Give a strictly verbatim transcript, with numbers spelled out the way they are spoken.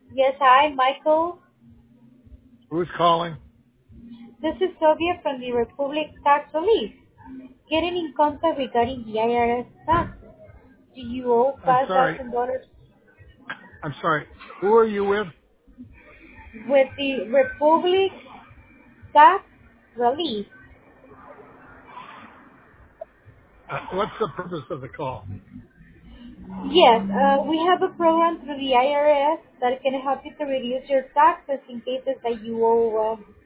Yes, hi, Michael. Who's calling? This is Sylvia from the Republic Tax Relief. Getting in contact regarding the I R S tax. Do you owe I'm sorry. five thousand dollars I'm sorry. Who are you with? with the Republic Tax Relief? Uh, what's the purpose of the call? Yes, uh, we have a program through the I R S that can help you to reduce your taxes in cases that you owe.